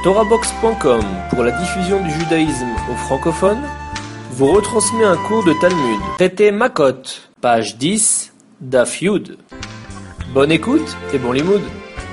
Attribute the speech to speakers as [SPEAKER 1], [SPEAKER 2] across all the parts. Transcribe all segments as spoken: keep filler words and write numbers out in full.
[SPEAKER 1] Torahbox point com, pour la diffusion du judaïsme aux francophones, vous retransmet un cours de Talmud. Traité Makot, page dix, Daf Yud. Bonne écoute et bon limoud.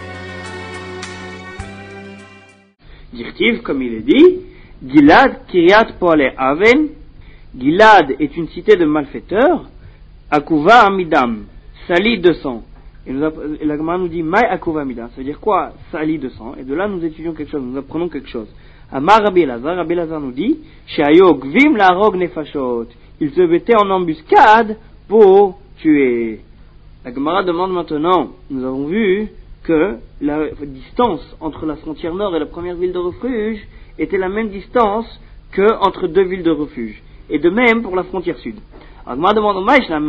[SPEAKER 2] Dirtiv, comme il est dit, Gilad Kiryat Poale Aven, Gilad est une cité de malfaiteurs, Akuva Amidam, sali de sang. Et, nous, et la Gemara nous dit Mai Akuva Amidam, ça veut dire quoi sali de sang? Et de là nous étudions quelque chose, nous apprenons quelque chose. Amar Rabbi Elazar, Rabbi Elazar nous dit Sheayo Gvim la Rog Nefashot, ils se mettaient en embuscade pour tuer. La Gemara demande maintenant, nous avons vu que la distance entre la frontière nord et la première ville de refuge était la même distance que entre deux villes de refuge. Et de même pour la frontière sud. Alors, moi demande,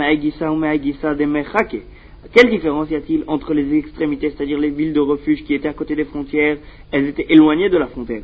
[SPEAKER 2] quelle différence y a-t-il entre les extrémités, c'est-à-dire les villes de refuge qui étaient à côté des frontières, elles étaient éloignées de la frontière.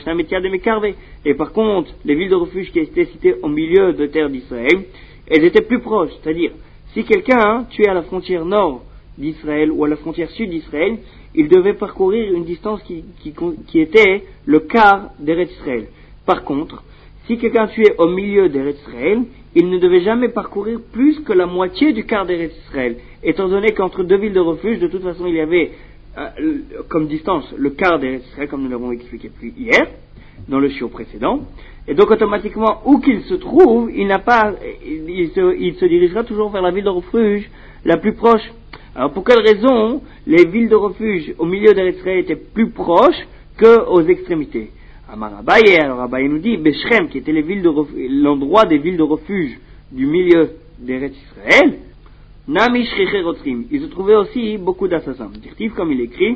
[SPEAKER 2] Et par contre, les villes de refuge qui étaient citées au milieu de terre d'Israël, elles étaient plus proches. C'est-à-dire, si quelqu'un tuait à la frontière nord d'Israël ou à la frontière sud d'Israël, il devait parcourir une distance qui, qui, qui était le quart d'Eretz Israël. Par contre, si quelqu'un tuait au milieu d'Eretz Israël, il ne devait jamais parcourir plus que la moitié du quart d'Eretz Israël, étant donné qu'entre deux villes de refuge, de toute façon, il y avait euh, comme distance le quart d'Eretz Israël, comme nous l'avons expliqué plus hier, dans le shiur précédent, et donc automatiquement, où qu'il se trouve, il n'a pas, il se, il se dirigera toujours vers la ville de refuge la plus proche. Alors pour quelle raison les villes de refuge au milieu d'Eretz Israël étaient plus proches qu'aux extrémités? Amar Abaye, alors Abaye nous dit, Beshrem, qui était les villes de refuge, l'endroit des villes de refuge du milieu d'Eretz Israël, Nami Shriche Rotzrim, il se trouvait aussi beaucoup d'assassins. Dirtiv, comme il écrit,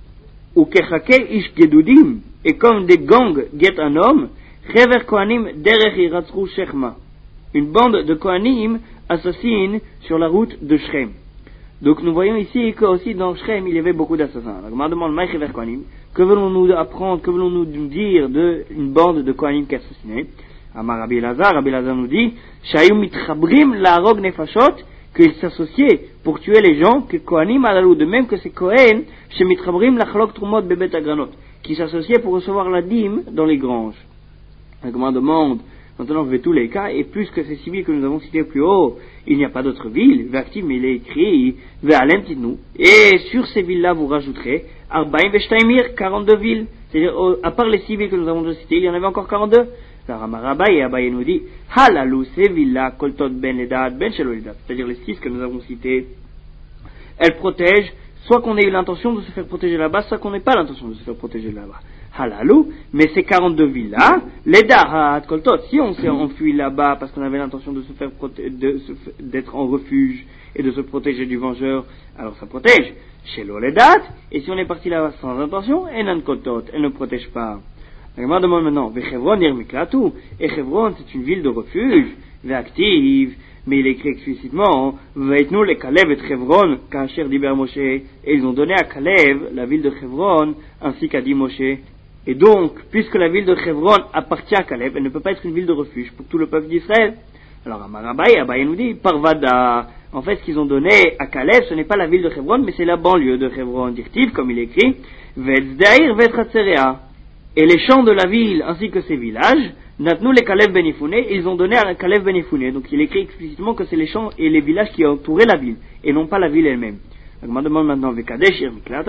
[SPEAKER 2] ou Kechake Ish Gedudim, et comme des gangs guettent un homme, Chever Kohanim Derech Iratzru Shechma, une bande de Kohanim assassine sur la route de Shrem. Donc nous voyons ici que aussi dans Shrem il y avait beaucoup d'assassins. La Gemara demande Maï Chever Kohanim, que voulons-nous apprendre, que voulons-nous dire d'une bande de Kohanim qui assassinaient? Amar Rabbi Elazar, Rabbi Elazar nous dit Shayu mitchabrim la rog nefashot, qu'ils s'associaient pour tuer les gens, que Kohanim alalou, de même que c'est Kohen, chez mitchabrim la chalok trumot bebet agranot, qui s'associaient pour recevoir la dîme dans les granges. La Gemara demande, maintenant je vais tous les cas, et plus que ces civils que nous avons cités plus haut, il n'y a pas d'autres villes, Vactiv, mais il est écrit, Ve'alem tidnu, et sur ces villes-là vous rajouterez, Arbaim Veshtaimir, quarante-deux villes, c'est-à-dire, à part les six villes que nous avons déjà citées, il y en avait encore quarante-deux. La Ramarabaye, Abaye nous dit, Halalou, ces villes-là, Koltot ben Ledad, ben Shelolidat, c'est-à-dire les six que nous avons citées, elles protègent, soit qu'on ait eu l'intention de se faire protéger là-bas, soit qu'on n'ait pas l'intention de se faire protéger là-bas. Halalou, mais ces quarante-deux villes-là, les Dahat, Koltot, si on s'est enfui là-bas parce qu'on avait l'intention de se faire proté- de se f- d'être en refuge et de se protéger du vengeur, alors ça protège. Chez l'Oledat, et si on est parti là-bas sans intention, Enan Koltot, elle ne protège pas. La Gemara demande maintenant, Vechevron Yermiklatu, et Chevron c'est une ville de refuge, Ve'active, mais il est écrit explicitement, Ve'etnu le Kalev et Chevron, Kacher Diber Moshe, et ils ont donné à Kalev la ville de Chevron, ainsi qu'a dit Moshe. Et donc, puisque la ville de Chevron appartient à Kalev, elle ne peut pas être une ville de refuge pour tout le peuple d'Israël. Alors, Amar Abaye, Abaye nous dit, Parvada, en fait, ce qu'ils ont donné à Kalev, ce n'est pas la ville de Chevron, mais c'est la banlieue de Chevron, dirtiv, comme il est écrit, Vetzdaïr Vetratzerea. Et les champs de la ville, ainsi que ses villages, Natnu les Kalev Ben Yefune, ils ont donné à Kalev Ben Yefune. Donc, il est écrit explicitement que c'est les champs et les villages qui entouraient la ville, et non pas la ville elle-même. Donc, je me demande maintenant, Kadesh,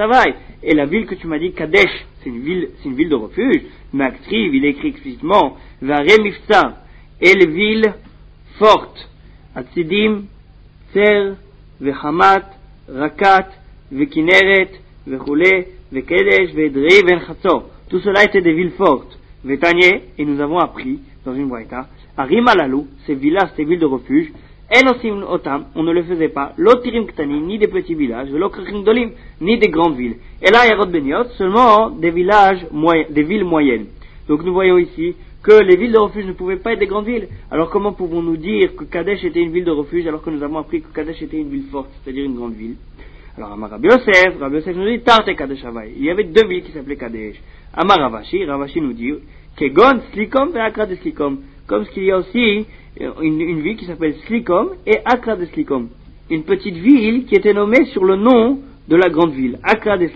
[SPEAKER 2] et la ville que tu m'as dit, Kadesh, c'est une ville, c'est une ville de refuge. Maktriv, il est écrit explicitement, Vare Mifta, et les villes fortes, Atzidim, Tser, Vechamat, Rakat, Vekineret, Vechule, Vekedesh, Vedri, Venchatzor. Tout cela était des villes fortes. Vetanye, et nous avons appris, dans une braïta, Arim Alalou, ces villas, ces villes de refuge, Enosim Otam, on ne le faisait pas, Lotirim Ktani, ni des petits villages, Velokrachim Dolim, ni des grandes villes. Et là, Yarod Beniot, seulement des villages moyens, des villes moyennes. Donc nous voyons ici que les villes de refuge ne pouvaient pas être des grandes villes. Alors comment pouvons-nous dire que Kadesh était une ville de refuge alors que nous avons appris que Kadesh était une ville forte, c'est-à-dire une grande ville? Alors Amar Rabbi Yosef, Rabbi Yosef nous dit Tarte Kadesh Havai. Il y avait deux villes qui s'appelaient Kadesh. Amar Ravashi, Ravashi nous dit Kegon, Slikom et Akra de Slikom. Comme ce qu'il y a aussi une, une ville qui s'appelle Slikom et Akra de Slikom. Une petite ville qui était nommée sur le nom de la grande ville, Akra de Slikom.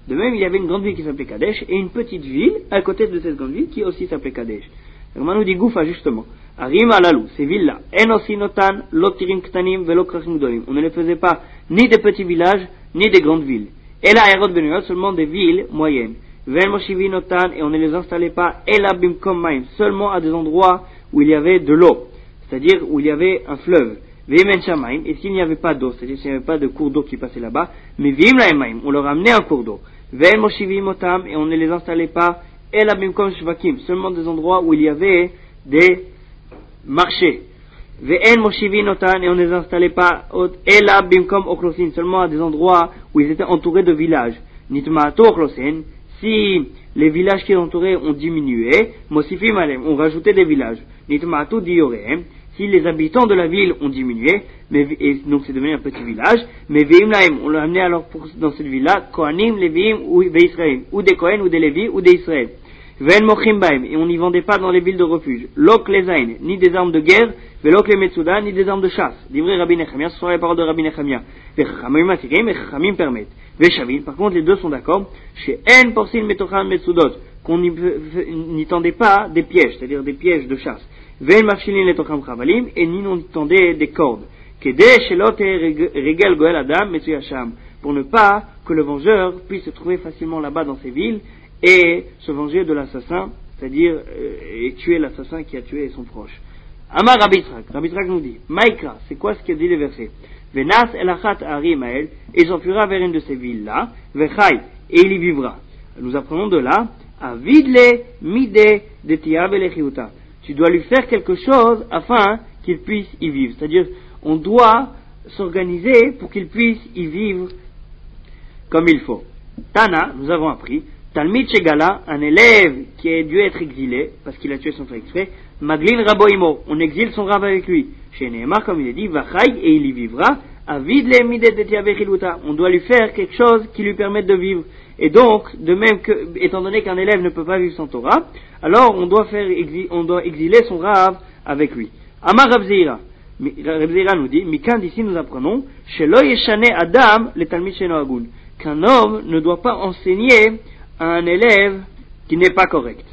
[SPEAKER 2] De même, il y avait une grande ville qui s'appelait Kadesh et une petite ville à côté de cette grande ville qui aussi s'appelait Kadesh. Comment nous dit Goufa justement, Arim alalou, ces villes-là, Enosinotan, Lotirim Ktanim, Velokrachim Gdolim. On ne les faisait pas ni des petits villages, ni des grandes villes. Et là, Aérod Benuyot, seulement des villes moyennes. Vel Moshivinotan, et on ne les installait pas, Ela Bimkom Maim, seulement à des endroits où il y avait de l'eau, c'est-à-dire où il y avait un fleuve. Vemen Shamaim, et s'il n'y avait pas d'eau, c'est-à-dire s'il n'y avait pas de cours d'eau qui passait là-bas, mais Vim Laemaim, on leur amenait un cours d'eau. Vel Moshivimotam, et on ne les installait pas, Ela Bimkom Shvakim, seulement des endroits où il y avait des marchés. Ve'en Moshivinotan, et on ne les installait pas, Ela Bimkom Ochlosin, seulement à des endroits où ils étaient entourés de villages. Nitma'ato Ochlosin, si les villages qui les entouraient ont diminué, Mosifim Alem, on rajoutait des villages. Nitma'ato Diorehem, si les habitants de la ville ont diminué, mais, et donc c'est devenu un petit village, mais Veim Laem, on l'a amené alors pour, dans cette ville-là, Kohanim, Léviim ou Israël, ou des Kohen, ou des Lévi, ou des Israël. Ve'en Mochim Baem, et on n'y vendait pas dans les villes de refuge. Lok Lezain, ni des armes de guerre, Velok le Metsuda, ni des armes de chasse. Livré Rabbi Nechemia, ce sont les paroles de Rabbi Nechemia. Vechachamim Matirim, et Chachamim permettent. Veshavin, par contre, les deux sont d'accord, chez En Porsin Metocham Metsudot, qu'on n'y tendait pas des pièges, c'est-à-dire des pièges de chasse. Ve'en Mafshilin Letocham Chavalim, et ni n'on tendait des cordes. Kedeh Shelot Regel Goel Adam Metsuyasham, pour ne pas que le vengeur puisse se trouver facilement là-bas dans ces villes, et se venger de l'assassin, c'est-à-dire euh, et tuer l'assassin qui a tué son proche. Amar Rabbi Yitzhak, Rabbi Yitzhak nous dit, Maïkra, c'est quoi ce qu'il dit les versets? Venas elachat Ari Maël, et il s'enfuira vers une de ces villes-là, Vechai, et il y vivra. Nous apprenons de là, Avidle mide de tiab elechiuta. Tu dois lui faire quelque chose afin qu'il puisse y vivre. C'est-à-dire, on doit s'organiser pour qu'il puisse y vivre comme il faut. Tana, nous avons appris, Talmid Shegala, un élève qui a dû être exilé, parce qu'il a tué son frère exprès, Maglin Raboimo, on exile son rab avec lui. Chez Nehemar, comme il est dit, Vachai, et il y vivra, Avid le midet de tiavechiluta, on doit lui faire quelque chose qui lui permette de vivre. Et donc, de même que, étant donné qu'un élève ne peut pas vivre sans Torah, alors on doit faire, on doit exiler son rab avec lui. Amar Rav Zeira, Rav Zeira nous dit, Mikan d'ici nous apprenons, Shelo yeshane Adam le Talmid sheno agun, qu'un homme ne doit pas enseigner à un élève qui n'est pas correct.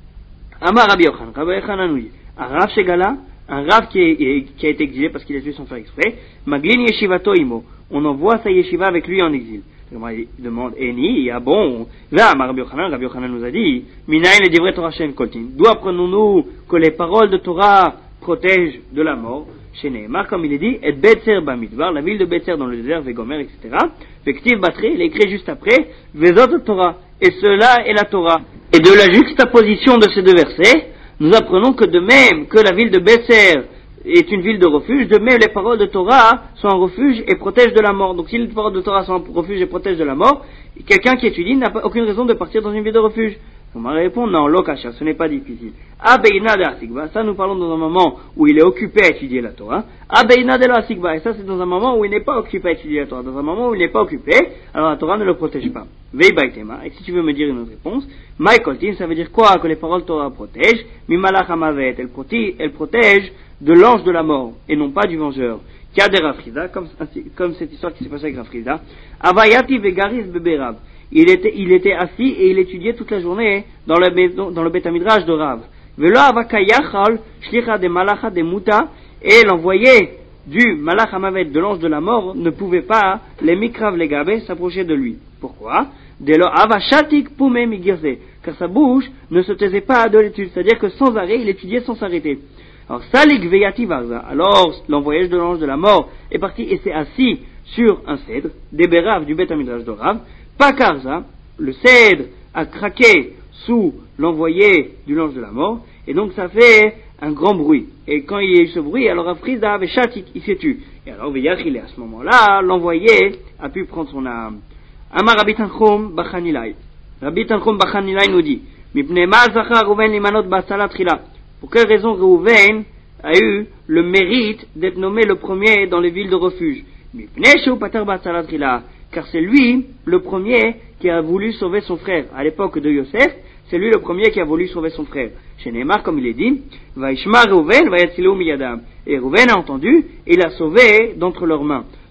[SPEAKER 2] Amar Rabbi Yochanan, Rabbi Yochanan nous dit, un Rav Shegala, un Rav qui, est, qui a été exilé parce qu'il a tué son frère exprès, Maglin Yeshivato Imo, on envoie sa yeshiva avec lui en exil. Il demande, Eni, ah bon, là, Rabbi Yochanan, Rabbi Yochanan nous a dit, Minaïn le divret Torah Shen Koltin, d'où apprenons-nous que les paroles de Torah protègent de la mort? Chez Nehemar, comme il est dit, et Betzer Bamidbar, la ville de Betzer dans le désert, Vegomer, et cetera. Vektiv Batre, il est écrit juste après, Vezot Torah, et cela est la Torah. Et de la juxtaposition de ces deux versets, nous apprenons que de même que la ville de Betzer est une ville de refuge, de même les paroles de Torah sont un refuge et protègent de la mort. Donc si les paroles de Torah sont un refuge et protègent de la mort, quelqu'un qui étudie n'a pas aucune raison de partir dans une ville de refuge. On va répondre, non, l'okasha, ce n'est pas difficile. Abeina de Asigba, ça nous parlons dans un moment où il est occupé à étudier la Torah. Abeina de Asigba, et ça c'est dans un moment où il n'est pas occupé à étudier la Torah. Dans un moment où il n'est pas occupé, alors la Torah ne le protège pas. Veibaitema, et si tu veux me dire une autre réponse, Maikoltin, ça veut dire quoi que les paroles de Torah protègent? Mimalach Hamavet, elle protège, elle protège de l'ange de la mort, et non pas du vengeur. Kader Afrida, comme, comme cette histoire qui s'est passée avec Afrida. Avayati Vegaris Beberab. Il était, il était assis et il étudiait toute la journée dans le, dans le Beth Midrash de Rav. Velo avakayachal shlicha de malacha de muta, et l'envoyé du malach hamavet, de l'ange de la mort, ne pouvait pas, les mikrav legabe, s'approcher de lui. Pourquoi? Dès lors avashatik pume migirze, car sa bouche ne se taisait pas de l'étude, c'est-à-dire que sans arrêt, il étudiait sans s'arrêter. Alors salik veyati varza, alors l'envoyé de l'ange de la mort est parti et s'est assis sur un cèdre, des béraves du Beth Midrash de Rav. Pakarza, le cèdre a craqué sous l'envoyé du l'ange de la mort, et donc ça fait un grand bruit. Et quand il y a eu ce bruit, alors Afrida avait chatik, il s'est tu. Et alors Veyachil, à ce moment-là, l'envoyé a pu prendre son âme. Amar Rabbi Tanchum Bachanilai. Rabbi Tanchum Bachanilai nous dit, Mipne ma zachar Reuven limanot b'atzalat trila. Pour quelle raison Reuven a eu le mérite d'être nommé le premier dans les villes de refuge? Mipne sheu pater b'atzalat trila. Car c'est lui le premier qui a voulu sauver son frère. À l'époque de Yosef, c'est lui le premier qui a voulu sauver son frère. Chez Nehemar, comme il est dit, Vaishma Reuven, Vayatzilu miyadam. Et Reuven a entendu, et il a sauvé d'entre leurs mains.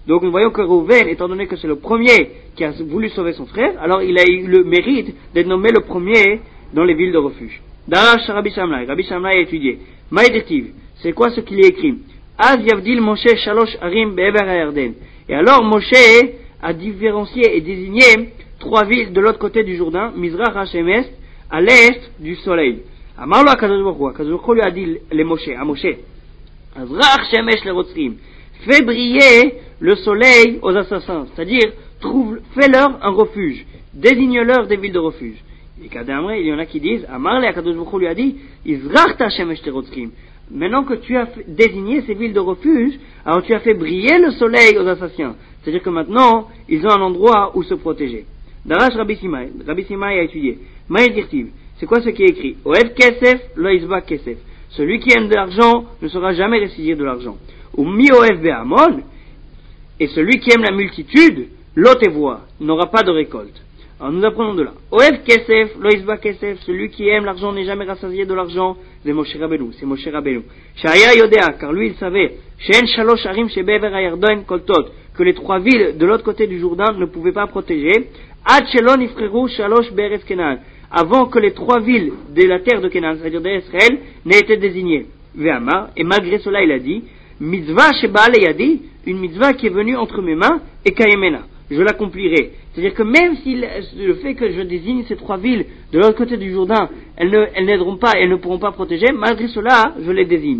[SPEAKER 2] Donc nous voyons que Reuven, étant donné que c'est le premier qui a voulu sauver son frère, alors il a eu le mérite d'être nommé le premier dans les villes de refuge. Darash Rabbi Shamlai, Rabbi Shamlai a étudié. Maïdirtiv, c'est quoi ce qu'il est écrit? Az Yavdil Moshe Shalosh Arim Be'ever HaYarden. Et alors Moshe a différencié et désigné trois villes de l'autre côté du Jourdain, Mizrach Hashem Est, à l'est du soleil. Amarlo HaKadosh Baruch Hu, HaKadosh Baruch Hu lui a dit les Moshe, à Moshe, Azrach Shemesh leRotzrim, fais briller le soleil aux assassins, c'est-à-dire trouve, fais-leur un refuge, désigne-leur des villes de refuge. Et Kadamre, il y en a qui disent, Amarle HaKadosh Baruch Hu lui a dit, Izrach ta Shemesh leRotzrim. Maintenant que tu as désigné ces villes de refuge, alors tu as fait briller le soleil aux assassins. C'est-à-dire que maintenant, ils ont un endroit où se protéger. Darash Rabbi Simai, Rabbi Simai a étudié. Maïdirtiv, c'est quoi ce qui est écrit? Oev kesef, lo isba kesef. Celui qui aime de l'argent ne sera jamais récidier de l'argent. Ou mi oev be'amon, et celui qui aime la multitude, l'otevoa, n'aura pas de récolte. Alors nous apprenons de là. Oev kesef, lo isba kesef, celui qui aime l'argent n'est jamais rassasié de l'argent, c'est Moshe Rabbeinu, c'est Moshe Rabbeinu. Shaya yodea, car lui il savait, she'en shalosh harim shebe'ever hayarden koltot, que les trois villes de l'autre côté du Jourdain ne pouvaient pas protéger, ad shelon ifreru shalosh be'eretz Kenan, avant que les trois villes de la terre de Kenan, c'est-à-dire d'Israël, n'aient été désignées. Ve'amar, et malgré cela il a dit, mitzvah sheba'ale yadi, une mitzvah qui est venue entre mes mains, et kayemena, je l'accomplirai. C'est-à-dire que même si le fait que je désigne ces trois villes de l'autre côté du Jourdain, elles, ne, elles n'aideront pas, elles ne pourront pas protéger, malgré cela, je les désigne.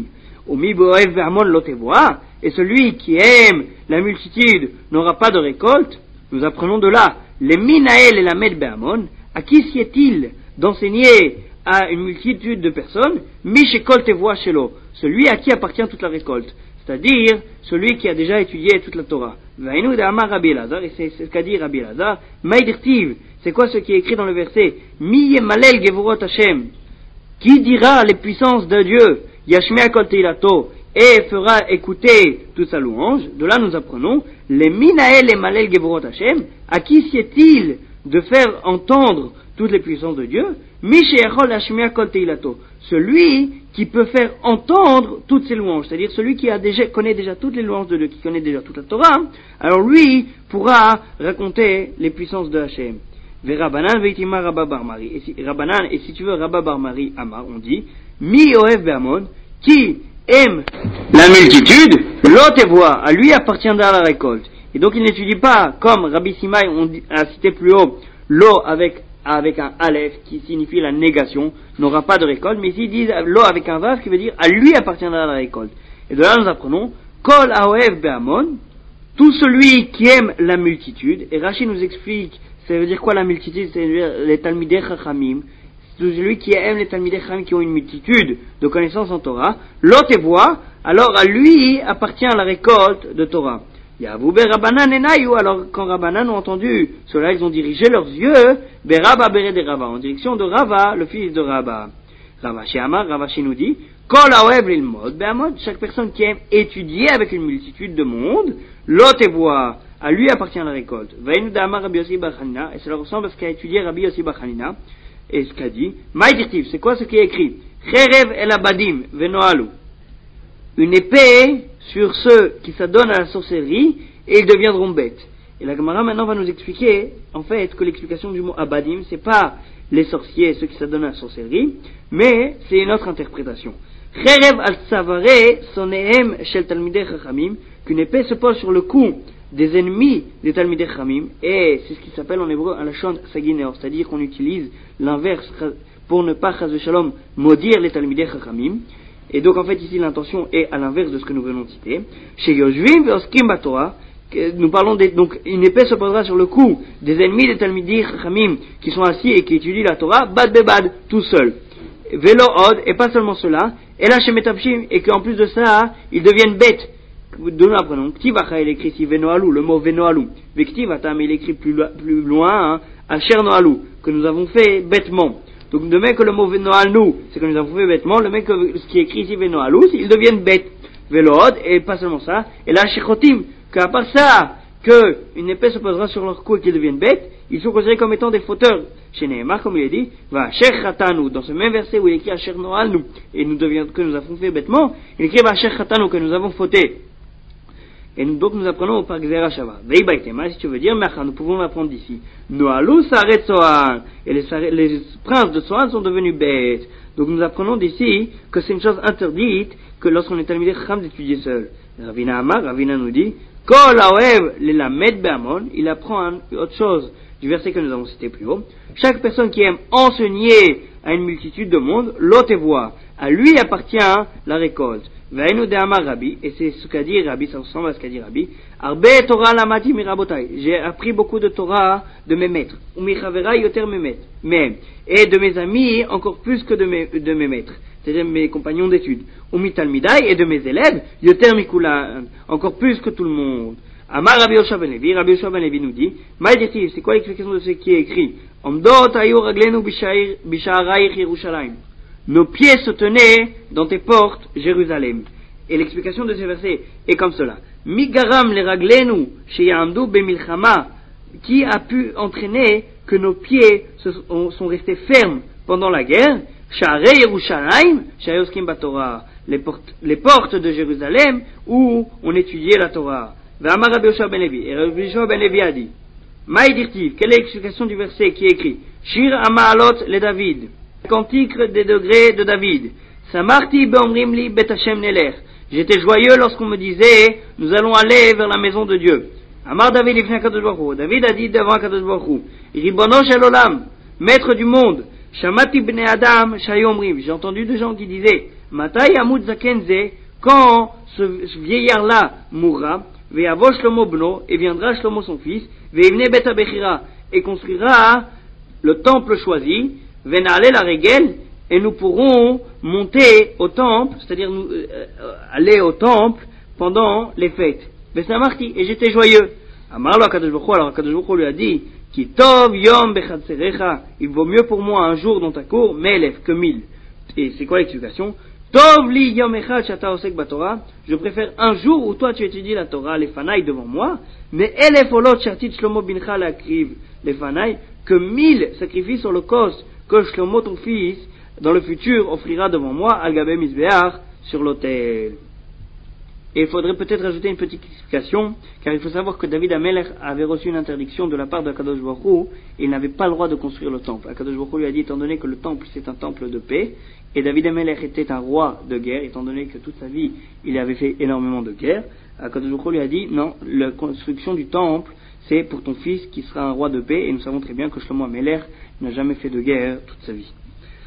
[SPEAKER 2] Et celui qui aime la multitude n'aura pas de récolte. Nous apprenons de là, les Minaël et la Med Be'amon, à qui sied-il d'enseigner à une multitude de personnes, Mishekol Tevoa Shelo, celui à qui appartient toute la récolte, c'est-à-dire celui qui a déjà étudié toute la Torah. Vainu d'Amar Rabbi Elazar, et c'est ce qu'a dit Rabbi Elazar, Maïdirtiv, c'est quoi ce qui est écrit dans le verset, Mi Yemalel Gevurot Hashem, qui dira les puissances de Dieu, Yashmea Kol Teilato, et fera écouter toute sa louange. De là nous apprenons, les Minaël et Malel Gevurot Hashem, à qui sied-il de faire entendre toutes les puissances de Dieu? Misheyachol Yashmea Kol Teilato, celui qui peut faire entendre toutes ces louanges, c'est-à-dire celui qui a déjà, connaît déjà toutes les louanges de Dieu, qui connaît déjà toute la Torah, alors lui pourra raconter les puissances de Hashem. Rabbanan veitima Rabba bar Mari. Et si, Rabbanan, et si tu veux Rabba bar Mari Amar, on dit, Mi oev be'amon, qui aime la multitude, l'autre voix, à lui appartiendra la récolte. Et donc il n'étudie pas, comme Rabbi Simai on dit, a cité plus haut, l'eau avec avec un aleph qui signifie la négation, n'aura pas de récolte, mais ici ils disent l'eau avec un vav qui veut dire à lui appartiendra la récolte. Et de là nous apprenons Kol haoev be'amon, tout celui qui aime la multitude, et Rashi nous explique, ça veut dire quoi la multitude, c'est les Talmidei Chachamim, tout celui qui aime les Talmidei Chachamim qui ont une multitude de connaissances en Torah, l'autre voix, alors à lui appartient la récolte de Torah. Yavube Rabbanan enayu, alors quand Rabbanan ont entendu cela, ils ont dirigé leurs yeux Beraba Bere de Rava, en direction de Rava, le fils de Rava. Ravashi Amar, Ravashi nous dit, Kol haoev lilmod be'amod, chaque personne qui aime étudier avec une multitude de monde, l'autre voix, à lui appartient la récolte. Vainu d'Amar Rabbi Yossi bar Chanina, et cela ressemble à ce qu'a étudié Rabbi Yossi bar Chanina, et ce qu'a dit, Maïdirtiv, c'est quoi ce qui est écrit? Cherev el abadim venoalu, une épée sur ceux qui s'adonnent à la sorcellerie, et ils deviendront bêtes. Et la Gemara maintenant va nous expliquer, en fait, que l'explication du mot abadim, c'est pas les sorciers, ceux qui s'adonnent à la sorcellerie, mais c'est une autre interprétation. Cherev al savare sonehem shel talmidei chachamim, qu'une épée se pose sur le cou des ennemis des talmidei chachamim, et c'est ce qui s'appelle en hébreu un lashon sagineor, c'est-à-dire qu'on utilise l'inverse pour ne pas chas v'shalom maudire les talmidei chachamim. Et donc en fait ici l'intention est à l'inverse de ce que nous venons de citer. Chez Yoshvim ve'oskim batorah, nous parlons des, donc une épée se posera sur le cou des ennemis des talmidei chachamim qui sont assis et qui étudient la Torah, bad bebad, tout seul. Velo od, et pas seulement cela, et là chez Metapshim, et qu'en plus de ça, ils deviennent bêtes. De nous apprenons, Ktivacha il écrit ici Venoalu, le mot Venoalu, Vektivatam il écrit plus, plus loin, hein, Asher Noalu, que nous avons fait bêtement. Donc de même que le mot Venoalu, c'est que nous avons fait bêtement, le même que ce qui est écrit ici Venoalu, ils deviennent bêtes. Velood, et pas seulement ça, et là Shechotim, qu'à part ça, que une épée se posera sur leur cou et qu'ils deviennent bêtes, ils sont considérés comme étant des fauteurs. Chez Nehemar, comme il est dit, va Asher Chatanu, dans ce même verset où il écrit Asher Noalnu, et nous devions, que nous avons fait bêtement, il écrit va Asher Chatanu, que nous avons fauté. Et nous, donc nous apprenons par Gzera Shava. Veibaitema, si tu veux dire, Mecha, nous pouvons l'apprendre d'ici. Noalou Saret Sohan. Et les, les princes de Sohan sont devenus bêtes. Donc nous apprenons d'ici que c'est une chose interdite que lorsqu'on est Talmidei Chacham d'étudier seul. Ravina Amar, Ravina nous dit, Kol Haoev Lelamed Be'amon, il apprend un, autre chose du verset que nous avons cité plus haut. Chaque personne qui aime enseigner à une multitude de monde, l'autre voit. À lui appartient la récolte. Vainu de Amar Rabbi, et c'est ce qu'a dit Rabbi, ça ressemble à ce qu'a dit Rabbi. Arbe Torah lamati mirabotai. J'ai appris beaucoup de Torah de mes maîtres. Ou michavera yoter mes maîtres. Mais, et de mes amis encore plus que de mes, de mes maîtres. C'est-à-dire mes compagnons d'études. Ou mitalmidai, et de mes élèves, yoter mikula, encore plus que tout le monde. Amar Rabbi Yoshua ben Levi, Rabbi Yoshua ben Levi nous dit, Maïdirti, c'est quoi l'explication de ce qui est écrit? Omdot ayu raglenu bisha'araich Yerushalayim. Nos pieds se tenaient dans tes portes, Jérusalem. Et l'explication de ces versets est comme cela. Migaram le raglenu sheyamdu bemilchama. Qui a pu entraîner que nos pieds se, sont restés fermes pendant la guerre? Sha'arei Yerushalayim, sha'yoskim batorah. Les portes, les portes de Jérusalem où on étudiait la Torah. V'amar Rabbi Yoshua ben Levi. Et Rabbi Yoshua ben Levi a dit, Maïdirtiv, quelle est l'explication du verset qui est écrit? Shir Amaalot le David. Cantique des degrés de David. Samarti be'omrim li bet Hashem nelech. J'étais joyeux lorsqu'on me disait, nous allons aller vers la maison de Dieu. Amar David ifnei HaKadosh Baruch Hu. David a dit devant HaKadosh Baruch Hu, Ribono shel olam, maître du monde. Shamati bnei adam shayomrim. J'ai entendu des gens qui disaient, Matai amud zakenze, quand ce, ce vieillard-là mourra, ve'avo Shlomo bno, et viendra Shlomo son fils, ve'ivne bet habechira, et construira le temple choisi, Venale la régel, et nous pourrons monter au temple, c'est-à-dire nous, euh, aller au temple pendant les fêtes. Vesamarti, et j'étais joyeux. Amarlo HaKadosh Baruch Hu, alors HaKadosh Baruch Hu lui a dit, Ki tov yom bechatzerecha, il vaut mieux pour moi un jour dans ta cour, melef, que mille. Et c'est quoi l'explication? Tov li yom echad shata osek batorah, je préfère un jour où toi tu étudies la Torah, les fanaï devant moi, mais elef olot shartit Shlomo bincha lakriv, les fanaï, que mille sacrifices holocaustes que Shlomo ton fils, dans le futur, offrira devant moi, al-Gabé Mizbeach, sur l'autel. Et il faudrait peut-être ajouter une petite explication, car il faut savoir que David Amelech avait reçu une interdiction de la part de Akadosh Baruch Hu, et il n'avait pas le droit de construire le temple. Akadosh Baruch Hu lui a dit, étant donné que le temple c'est un temple de paix, et David Amelech était un roi de guerre, étant donné que toute sa vie il avait fait énormément de guerre, Akadosh Baruch Hu lui a dit, non, la construction du temple, c'est pour ton fils qui sera un roi de paix, et nous savons très bien que Shlomo Amelech n'a jamais fait de guerre toute sa vie.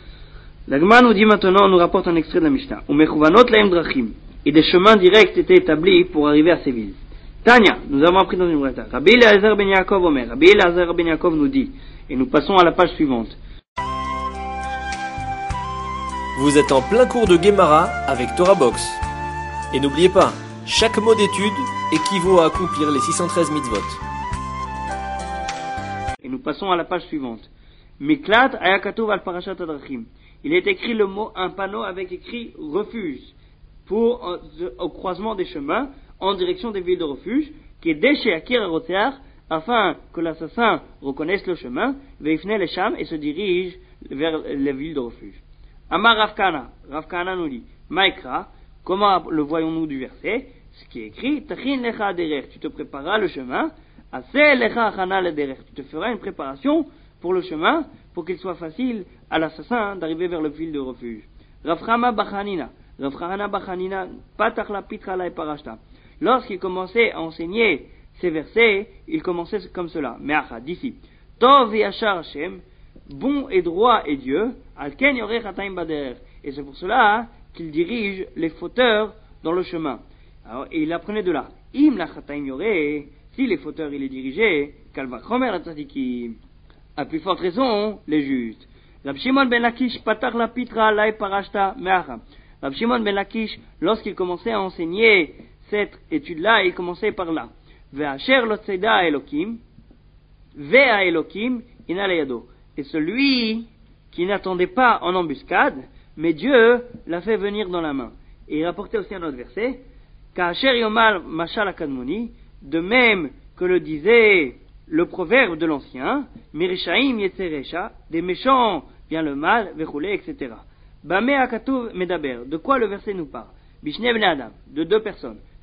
[SPEAKER 2] La Gemara nous dit maintenant, on nous rapporte un extrait de la Mishnah. Umechuvanot lahem drachim. Et des chemins directs étaient établis pour arriver à ces villes. Tanya, nous avons appris dans une breta. Rabbi Eliezer ben Yaakov Omer. Rabbi Eliezer ben Yaakov nous dit. Et nous passons à la page suivante.
[SPEAKER 1] Vous êtes en plein cours de Gemara avec Torah Box. Et n'oubliez pas, chaque mot d'étude équivaut à accomplir les six cent treize mitzvot.
[SPEAKER 2] Et nous passons à la page suivante. Miklat ayakatuv al parashat adrachim. Il est écrit le mot, un panneau avec écrit refuge, pour, euh, au croisement des chemins, en direction des villes de refuge, qui est déché à Kirarotear, afin que l'assassin reconnaisse le chemin, veifne les cham, et se dirige vers les villes de refuge. Amar Ravkana, Ravkana nous dit, Maïkra, comment le voyons-nous du verset? Ce qui est écrit, Tachin lecha derer, tu te prépareras le chemin, Ase lecha achana le derer, tu te feras une préparation pour le chemin, pour qu'il soit facile à l'assassin d'arriver vers le ville de refuge. Raframa Bachanina, Raframa Bachanina, Patach la Pitra la Parashta. Lorsqu'il commençait à enseigner ces versets, il commençait comme cela. Me'acha, d'ici. Tov yashar Hashem, bon et droit est Dieu, alken yorech hataim bader. Et c'est pour cela qu'il dirige les fauteurs dans le chemin. Alors, et il apprenait de là. Im la hataim yoreh, si les fauteurs il est dirigé, kalva chomer la tzadikim. À plus forte raison, les justes. Rab Shimon ben Lakish patach la pitra lai parashta me'acha. Rab Shimon ben Lakish, lorsqu'il commençait à enseigner cette étude-là, il commençait par là. Ve'asher lo tzeda elokim, ve'a elokim ina leyado. Et celui qui n'attendait pas en embuscade, mais Dieu l'a fait venir dans la main. Et il rapportait aussi un autre verset, Ka'asher yomal mashal akadmoni, de même que le disait le proverbe de l'ancien, Mirishaim yetzeresha, des méchants vient le mal, vechoulé, et cetera. Bame akatuv medaber, de quoi le verset nous parle? Bishne ben Adam, de deux personnes.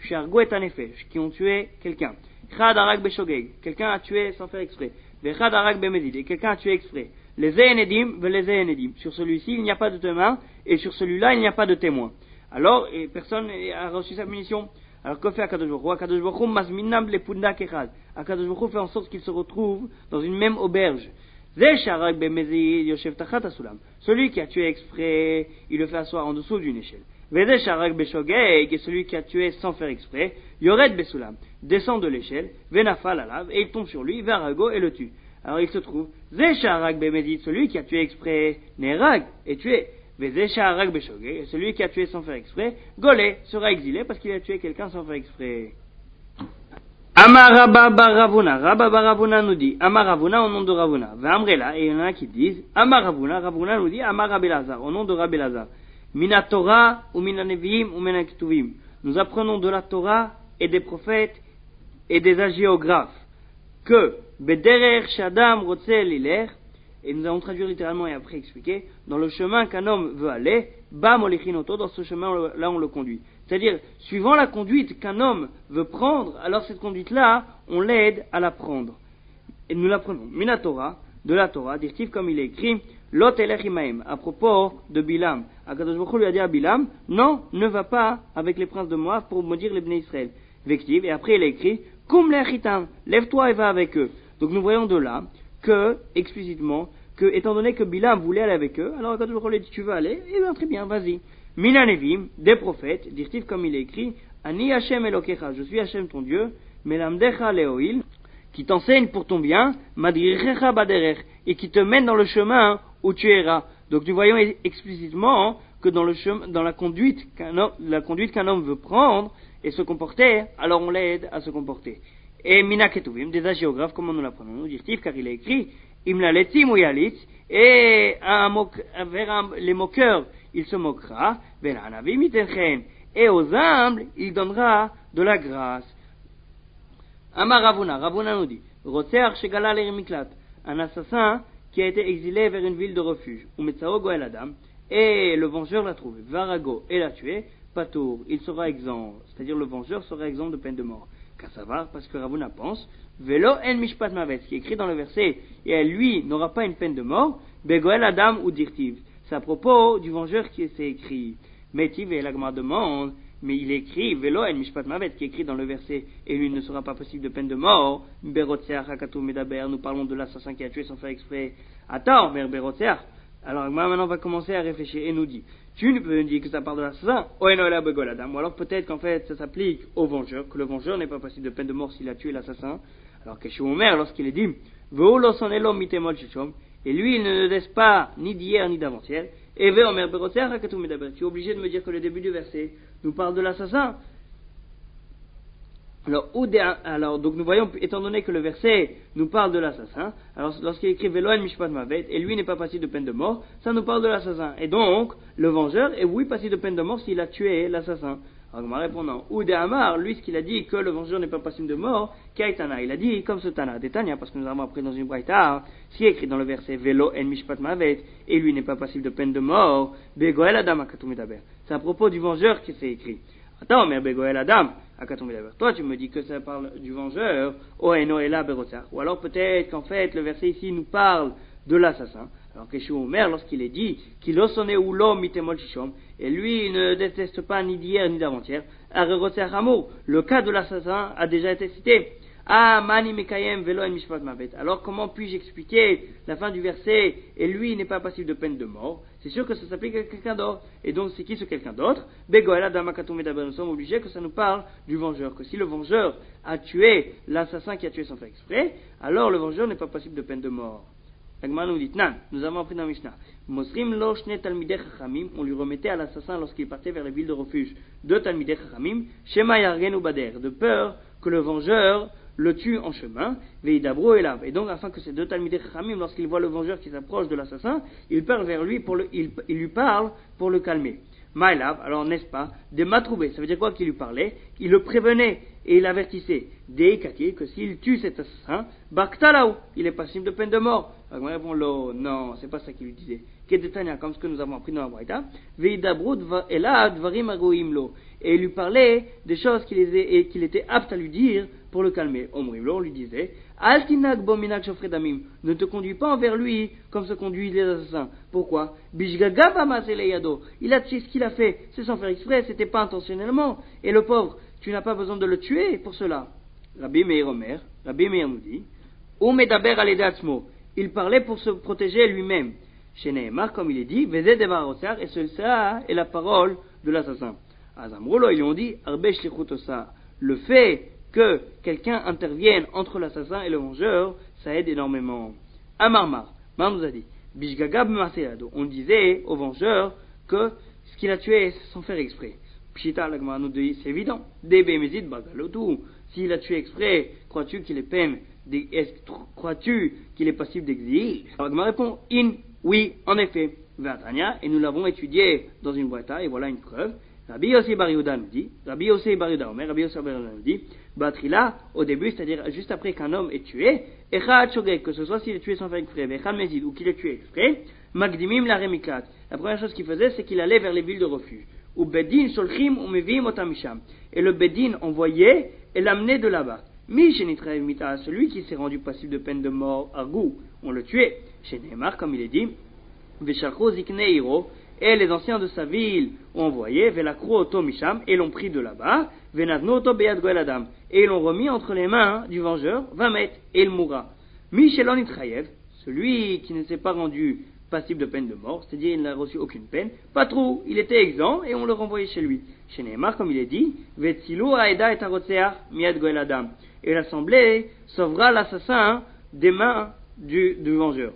[SPEAKER 2] Shargo et Anefesh, qui ont tué quelqu'un. Chad Arag Beshogeg, quelqu'un a tué sans faire exprès. Vechad Arag Bemezid, et quelqu'un a tué exprès. Les Enedim, les Enedim. Sur celui-ci, il n'y a pas de témoin, et sur celui-là, il n'y a pas de témoin. Alors, et personne n'a reçu sa punition. Alors, que fait Akadosh Baruch Hu? Akadosh Baruch Hu mazminam lepunda kechad. Akadosh Baruch Hu fait en sorte qu'ils se retrouvent dans une même auberge. Zesharag bemezid yoshev tachat asulam. Celui qui a tué exprès, il le fait asseoir en dessous d'une échelle. Vezesharag beshogeg, et celui qui a tué sans faire exprès, yored besulam, descend de l'échelle, venafal alav, et il tombe sur lui, verago, et le tue. Alors il se trouve, Zesharag bemezid, celui qui a tué exprès, nerag, est tué. Vezesharag beshogeg, et celui qui a tué sans faire exprès, golé, sera exilé parce qu'il a tué quelqu'un sans faire exprès. Amar Rabba bar Ravuna, Rabba bar Ravuna nous dit, Amar Ravuna au nom de Ravuna, Vamrela, et il y en a qui disent, Amar Ravuna, Ravuna nous dit, Amar Rabbi Lazar, au nom de Rabbi Lazar, Mina Torah ou Mina Neviim ou Mina Ketuvim. Nous apprenons de la Torah et des prophètes et des hagiographes que Bederer Shadam Rotze Liler, et nous allons traduire littéralement et après expliquer, dans le chemin qu'un homme veut aller, Ba Molichinoto, dans ce chemin-là on le conduit. C'est-à-dire, suivant la conduite qu'un homme veut prendre, alors cette conduite-là, on l'aide à la prendre. Et nous l'apprenons. Mina Torah, de la Torah, dit-il comme il est écrit, Lot elech imaim, à propos de Bilam. Akadosh Baruch Hu lui a dit à Bilam, non, ne va pas avec les princes de Moab pour maudire les Bnei Israël. Vektiv, et après il est écrit, Kum lechitam, lève-toi et va avec eux. Donc nous voyons de là que, explicitement, que, étant donné que Bilam voulait aller avec eux, alors Akadosh Baruch Hu lui a dit, tu veux aller? Eh bien, très bien, vas-y. Mina Nevim, des prophètes, dit-il comme il est écrit, Ani Hashem Elokecha, je suis Hashem ton Dieu, Melamdecha Leoil, qui t'enseigne pour ton bien, Madrirecha Baderech, et qui te mène dans le chemin où tu iras. Donc nous voyons explicitement que dans, le chemin, dans la, conduite qu'un homme, la conduite qu'un homme veut prendre et se comporter, alors on l'aide à se comporter. Et Mina Ketuvim, des hagiographes, comment nous l'apprenons? Nous dit-il, car il est écrit, Imlaletim ou Yalitz, et un moque, vers un, les moqueurs, il se moquera, et aux humbles, il donnera de la grâce. Amar Ravuna, Ravuna nous dit, Rotser Shegala l'Ermiklat, un assassin qui a été exilé vers une ville de refuge, Umetsao Goel Adam, et le vengeur l'a trouvé, Varago, et l'a tué, Patour, il sera exempt, c'est-à-dire le vengeur sera exempt de peine de mort. Car ça va, parce que Ravuna pense, Velo en Mishpat Mavet, qui est écrit dans le verset, et lui n'aura pas une peine de mort, Begoel Adam ou Dirtiv. C'est à propos du vengeur qui s'est écrit. Métiv et l'Agma demande, mais il écrit Velo en Mishpat Mavet, qui est écrit dans le verset, et lui ne sera pas possible de peine de mort. Berotseach Hakatou Medaber, nous parlons de l'assassin qui a tué sans faire exprès. Attends, mais Berotseach. Alors Agma maintenant va commencer à réfléchir et nous dit, tu ne peux dire que ça parle de l'assassin, ou alors peut-être qu'en fait ça s'applique au vengeur, que le vengeur n'est pas passible de peine de mort s'il a tué l'assassin. Alors que chez Omer, lorsqu'il est dit, et lui il ne laisse pas ni d'hier ni d'avant-hier, et tu es obligé de me dire que le début du verset nous parle de l'assassin. Alors, alors, donc nous voyons, étant donné que le verset nous parle de l'assassin, alors lorsqu'il écrit Veloen Mishpat Mavet, et lui n'est pas passible de peine de mort, ça nous parle de l'assassin. Et donc, le vengeur est oui passible de peine de mort s'il a tué l'assassin. Alors, en répondant, Oudé Amar, lui, ce qu'il a dit que le vengeur n'est pas passible de mort, Kaitana, il a dit comme ce Tana, des Tanya, parce que nous avons appris dans une braïta, ce qui est écrit dans le verset Veloen Mishpat Mavet, et lui n'est pas passible de peine de mort, Begoel Adam Akatou Medaber. C'est à propos du vengeur qui s'est écrit. Attends, mais Begoel Adam, toi tu me dis que ça parle du vengeur, ou alors peut-être qu'en fait le verset ici nous parle de l'assassin. Alors que chez Omer, lorsqu'il est dit qu'il osonne ou l'homme mitemol shishom, et lui il ne déteste pas ni d'hier ni d'avant-hier, le cas de l'assassin a déjà été cité. Ah, mani mekayem velo en mishpat mavet. Alors comment puis-je expliquer la fin du verset et lui n'est pas passible de peine de mort? C'est sûr que ça s'applique à quelqu'un d'autre. Et donc c'est qui ce quelqu'un d'autre? Begoela damakatou medaber. Nous sommes obligés que ça nous parle du vengeur. Que si le vengeur a tué l'assassin qui a tué sans faire exprès, alors le vengeur n'est pas passible de peine de mort. Agma nous dit, nan, nous avons appris dans Mishnah, Mosrim lo shne talmidei chachamim, on lui remettait à l'assassin lorsqu'il partait vers les villes de refuge, deux talmidei chachamim, shema yargenu bader, de peur que le vengeur le tue en chemin, veidabro elav. Et donc, afin que ces deux talmidei chachamim, lorsqu'ils voient le vengeur qui s'approche de l'assassin, ils parlent vers lui pour le, ils, ils lui parlent pour le calmer. Maïlav, alors n'est-ce pas, de Matroubé, ça veut dire quoi qu'il lui parlait? Il le prévenait et il avertissait. Deikati, que s'il tue cet assassin, Baktalaou, il est passible de peine de mort. Alors, répond l'eau, non, c'est pas ça qu'il lui disait. Kedetania, comme ce que nous avons appris dans la Braïta, Veidabrut elad varim agoimlo. Et il lui parlait des choses qu'il était, qu'il était apte à lui dire pour le calmer. Omrimlo, on lui disait, Altinag bominak shofredamim, ne te conduis pas envers lui comme se conduisent les assassins. Pourquoi? Bishgagaba maseleyado, il a tué ce qu'il a fait, c'est sans faire exprès, c'était pas intentionnellement. Et le pauvre, tu n'as pas besoin de le tuer pour cela. Rabbi Meir Omer, Rabbi Meir nous dit, Ou medaber aledatzmo, il parlait pour se protéger lui-même. Chez Nehemar, comme il est dit, Vezé devarotsar, et cela est la parole de l'assassin. Azamrolo, ils ont dit, Arbe shlichutosa, le fait que quelqu'un intervienne entre l'assassin et le vengeur, ça aide énormément. Amarmar, Mar nous a dit, Bishgagab maselado, on disait au vengeur que ce qu'il a tué c'est sans faire exprès. Pshita, la Gemara nous dit, c'est évident. Debe mezid bagalotu, s'il a tué exprès, crois-tu qu'il est peine, crois-tu qu'il est passible d'exil? Alors la Gemara répond, in, oui, en effet. Vatania, et nous l'avons étudié dans une boîte, et voilà une preuve. Rabbi Yossi Bar Yehuda nous dit, Rabbi Yossi Bar Yehuda, Rabbi Yossi Bar Yehuda nous dit, Batrila, au début, c'est-à-dire juste après qu'un homme est tué, Echad Shogeg, que ce soit s'il est tué sans faire exprès, Vechad Mezid, ou qu'il est tué exprès, Magdimim la Remiklat. La première chose qu'il faisait, c'est qu'il allait vers les villes de refuge. Ou Bedin Sholchim ou Mevim Otamisham. Et le Bedin envoyait et l'amenait de là-bas. Mi Shenitraev Mita, celui qui s'est rendu passible de peine de mort, Argou, on le tuait. Chez Nehemar, comme il est dit, Veshalcho Zikneiro, et les anciens de sa ville ont envoyé Velakro Oto Misham, et l'ont pris de là-bas, Venavno Oto Beyad Goeladam, et l'ont remis entre les mains du vengeur, Vamet, et il mourra. Mi Shelon Itraev, celui qui ne s'est pas rendu passible de peine de mort, c'est-à-dire il n'a reçu aucune peine, pas trop, il était exempt et on le renvoyait chez lui. Chez Nehemar, comme il est dit, Vetsilu Aeda et Arotseach Miad Goeladam, et l'assemblée sauvera l'assassin des mains du, du vengeur.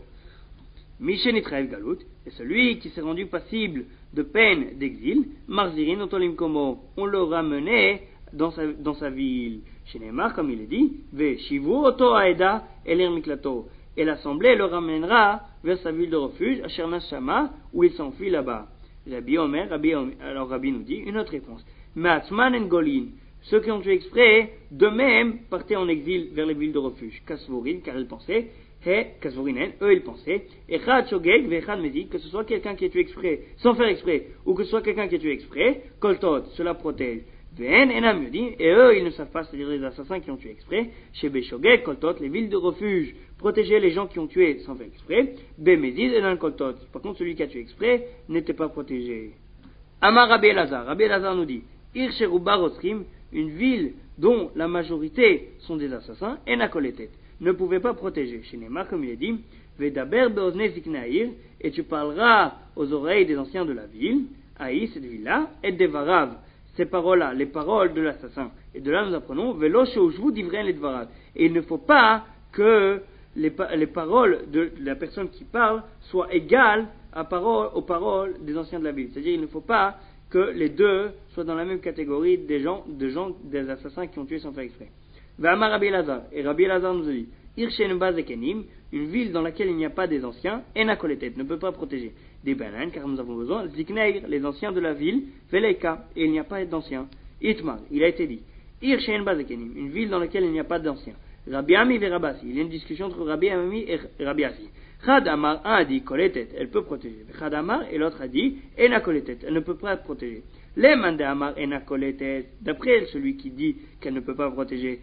[SPEAKER 2] Mishenitraev Galut, et celui qui s'est rendu passible de peine d'exil, Marzirin Otolim Komo, on le ramenait dans sa, dans sa ville. Chez Nehemar, comme il est dit, Ve Shivu Oto Aeda Elir Miklato, et l'assemblée le ramènera vers sa ville de refuge, à Shernas Shama, où il s'enfuit là-bas. Rabbi Omer, Rabbi Omer, alors Rabbi nous dit une autre réponse. Matzman en Golin, ceux qui ont tué exprès, d'eux-mêmes partaient en exil vers les villes de refuge. Kasvorin, car ils pensaient, He, Kasvorinen, eux ils pensaient, Echad Shogeg, Vechad Mezi, que ce soit quelqu'un qui est tué exprès, sans faire exprès, ou que ce soit quelqu'un qui est tué exprès, Koltot, cela protège. Ven, Enam, dit, et eux ils ne savent pas, c'est-à-dire les assassins qui ont tué exprès, chez Beshogeg, Koltot, les villes de refuge, protéger les gens qui ont tué sans faire exprès, Bemezid et Koltot. Par contre, celui qui a tué exprès n'était pas protégé. Amar Rabbi Elazar, Rabbi Elazar nous dit, Ircheruba Rosrim, une ville dont la majorité sont des assassins, Enakoletet, ne pouvait pas protéger. Chez Nehemar, comme il est dit, Vedaber Beozne Ziknaïr, et tu parleras aux oreilles des anciens de la ville, Aïe, cette ville-là, et Devarav, ces paroles-là, les paroles de l'assassin. Et de là nous apprenons, Velo Sheujvu Divren les Devarav. Et il ne faut pas que les, les paroles de la personne qui parle soient égales à parole, aux paroles des anciens de la ville. C'est-à-dire il ne faut pas que les deux soient dans la même catégorie des gens, des gens, des assassins qui ont tué sans faire exprès. V'amar Rabbi Elazar, et Rabbi Elazar nous dit, Irshen Bazekenim, une ville dans laquelle il n'y a pas des anciens, Enakoletet, ne peut pas protéger. Des bananes, car nous avons besoin, Zikneir, les anciens de la ville, Veleika, et il n'y a pas d'anciens. Itmar, il a été dit, Irshen Bazekenim, une ville dans laquelle il n'y a pas d'anciens. Rabbi Ami et Rabasi, il y a une discussion entre Rabbi Ami et Rabbi Asi. Chad Amar, un a dit Koletet, elle peut protéger. Chad Amar, et l'autre a dit Ena Koletet, elle ne peut pas protéger. Les Mande Amar Ena Koletet, d'après celui qui dit qu'elle ne peut pas protéger,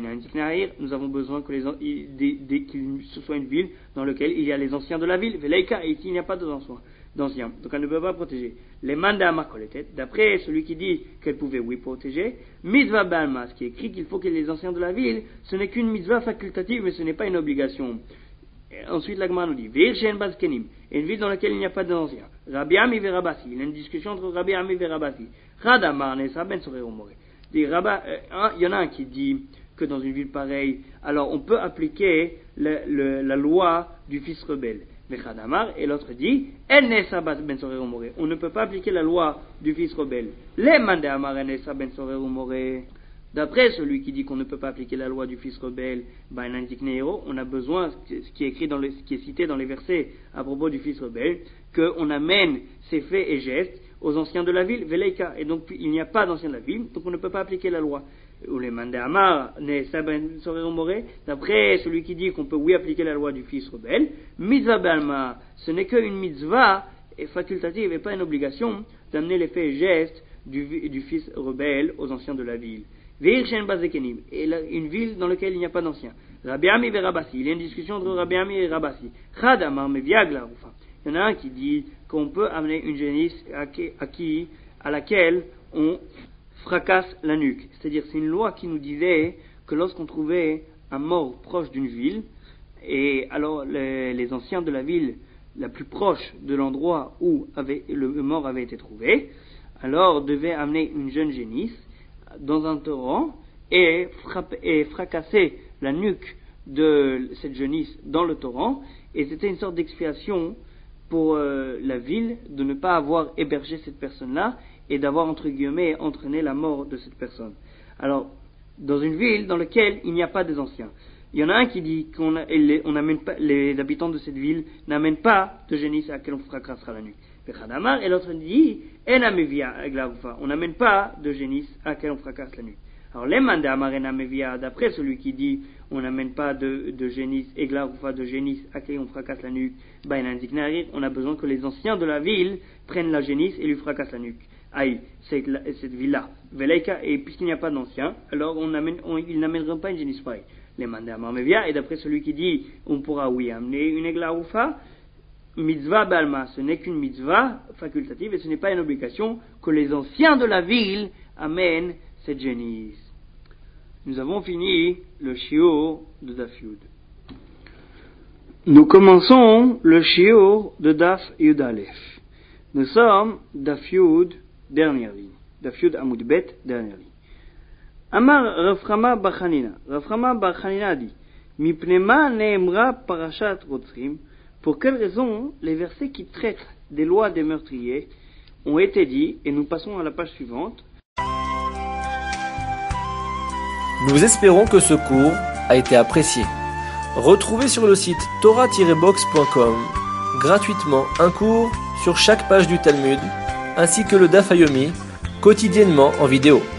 [SPEAKER 2] nous avons besoin que, les, des, des, que ce soit une ville dans laquelle il y a les anciens de la ville, Veleika, et ici il n'y a pas d'anciens, donc elle ne peut pas protéger. Les Mande Amar Koletet, d'après celui qui dit qu'elle pouvait oui protéger, Mitzvah Balma, ce qui est écrit qu'il faut qu'il y ait les anciens de la ville, ce n'est qu'une mitzvah facultative, mais ce n'est pas une obligation. Et ensuite, la Gemara nous dit, Vir Shen Bazkenim, une ville dans laquelle il n'y a pas d'anciens. Rabbi Ami et Rabasi, il y a une discussion entre Rabbi Ami et Rabasi. Radamar Nesa Ben Sorero More. Il y en a un qui dit que dans une ville pareille, alors on peut appliquer le, le, la loi du fils rebelle. Vechadamar, et l'autre dit, El Nesa Ben Sorero More. On ne peut pas appliquer la loi du fils rebelle. Les Mande Amar El Nesa Ben Sorero More. D'après celui qui dit qu'on ne peut pas appliquer la loi du fils rebelle, on a besoin, ce qui est écrit dans le, ce qui est cité dans les versets à propos du fils rebelle, qu'on amène ses faits et gestes aux anciens de la ville, Veleika, et donc il n'y a pas d'anciens de la ville, donc on ne peut pas appliquer la loi. Ou les mandé Amar, d'après celui qui dit qu'on peut oui appliquer la loi du fils rebelle, mitzvah be'alma, ce n'est qu'une mitzvah facultative et pas une obligation d'amener les faits et gestes du, du fils rebelle aux anciens de la ville. Veir shen bazekenim, et la, une ville dans laquelle il n'y a pas d'anciens. Rabbi Ami et Rabassi, il y a une discussion entre Rabbi Ami et Rabassi. Chad amar meviagla, enfin, il y en a un qui dit qu'on peut amener une génisse à qui, à qui, à laquelle on fracasse la nuque. C'est-à-dire, c'est une loi qui nous disait que lorsqu'on trouvait un mort proche d'une ville, et alors les, les anciens de la ville la plus proche de l'endroit où avait, le mort avait été trouvé, alors devaient amener une jeune génisse dans un torrent et, frapper, et fracasser la nuque de cette jeunisse dans le torrent, et c'était une sorte d'expiation pour euh, la ville de ne pas avoir hébergé cette personne-là et d'avoir, entre guillemets, entraîné la mort de cette personne. Alors, dans une ville dans laquelle il n'y a pas des anciens, il y en a un qui dit qu'on a, les, on amène pas, les habitants de cette ville n'amènent pas de génisse à laquelle on fracassera la nuque. Et l'autre dit, on n'amène pas de génisse à laquelle on fracasse la nuque. Alors, les mandé amarena mevia, d'après celui qui dit on n'amène pas de, de génisse, égla ou de génisse à laquelle on fracasse la nuque, ben il indique on a besoin que les anciens de la ville prennent la génisse et lui fracassent la nuque. Aïe, c'est cette ville-là. Veleika, et puisqu'il n'y a pas d'anciens, alors on amène, on, ils n'amèneront pas une génisse pareille. Les mandé amarmevia, et d'après celui qui dit on pourra, oui, amener une égla ou mitzvah balma, ce n'est qu'une mitzvah facultative et ce n'est pas une obligation que les anciens de la ville amènent cette génisse. Nous avons fini le shiur de Daf Yud. Nous commençons le shiur de Daf Yud Aleph. Nous sommes Daf Yud, dernière ligne. Daf Yud Amud Bet, dernière ligne. Amar Raframa Bachanina. Raframa Bachanina dit Mipnema neemra parashat rotzrim. Pour quelle raison les versets qui traitent des lois des meurtriers ont été dits, et nous passons à la page suivante.
[SPEAKER 1] Nous espérons que ce cours a été apprécié. Retrouvez sur le site torah tiret box point com gratuitement un cours sur chaque page du Talmud, ainsi que le Daf Yomi, quotidiennement en vidéo.